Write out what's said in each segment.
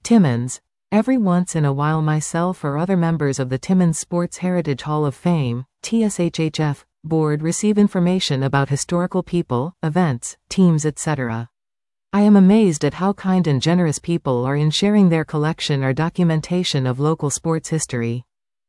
Timmins. Every once in a while myself or other members of the Timmins Sports Heritage Hall of Fame, TSHHF, board receive information about historical people, events, teams etc. I am amazed at how kind and generous people are in sharing their collection or documentation of local sports history.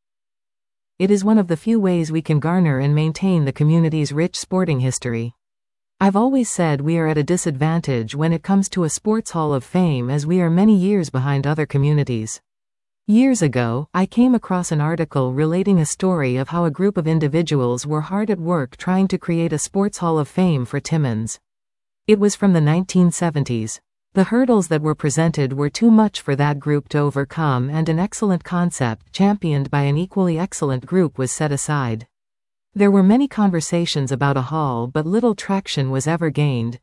It is one of the few ways we can garner and maintain the community's rich sporting history. I've always said we are at a disadvantage when it comes to a sports hall of fame, as we are many years behind other communities. Years ago, I came across an article relating a story of how a group of individuals were hard at work trying to create a sports hall of fame for Timmins. It was from the 1970s. The hurdles that were presented were too much for that group to overcome, and an excellent concept championed by an equally excellent group was set aside. There were many conversations about a hall, but little traction was ever gained.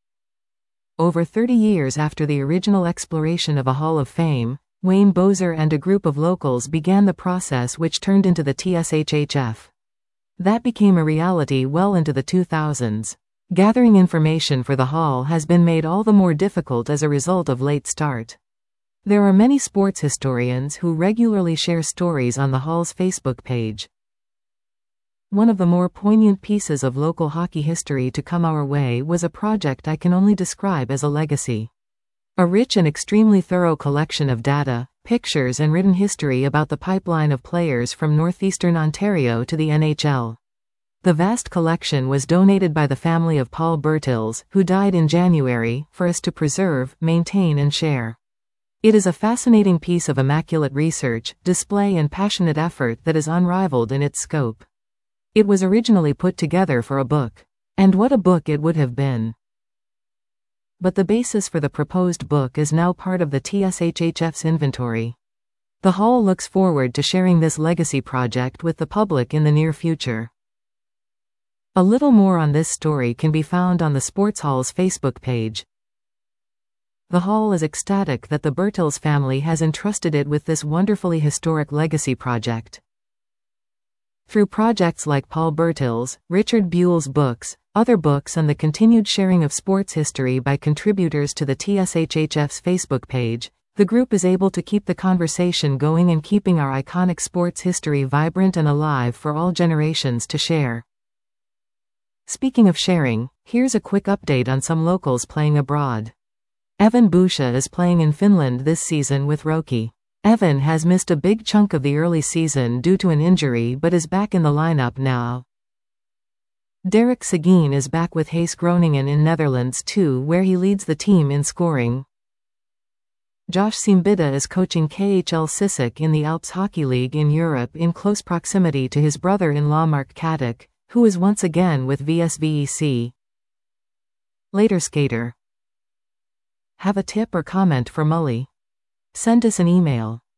Over 30 years after the original exploration of a Hall of Fame, Wayne Bozer and a group of locals began the process which turned into the TSHHF. That became a reality well into the 2000s. Gathering information for the hall has been made all the more difficult as a result of late start. There are many sports historians who regularly share stories on the hall's Facebook page. One of the more poignant pieces of local hockey history to come our way was a project I can only describe as a legacy. A rich and extremely thorough collection of data, pictures and written history about the pipeline of players from northeastern Ontario to the NHL. The vast collection was donated by the family of Paul Bertils, who died in January, for us to preserve, maintain and share. It is a fascinating piece of immaculate research, display and passionate effort that is unrivaled in its scope. It was originally put together for a book. And what a book it would have been. But the basis for the proposed book is now part of the TSHHF's inventory. The Hall looks forward to sharing this legacy project with the public in the near future. A little more on this story can be found on the Sports Hall's Facebook page. The Hall is ecstatic that the Bertils family has entrusted it with this wonderfully historic legacy project. Through projects like Paul Bertils, Richard Buell's books, other books and the continued sharing of sports history by contributors to the TSHHF's Facebook page, the group is able to keep the conversation going and keeping our iconic sports history vibrant and alive for all generations to share. Speaking of sharing, here's a quick update on some locals playing abroad. Evan Busha is playing in Finland this season with Roki. Evan has missed a big chunk of the early season due to an injury but is back in the lineup now. Derek Seguin is back with Hees Groningen in Netherlands too, where he leads the team in scoring. Josh Simbida is coaching KHL Sisak in the Alps Hockey League in Europe in close proximity to his brother-in-law Mark Katic, who is once again with VSVEC. Later skater. Have a tip or comment for Mully? Send us an email.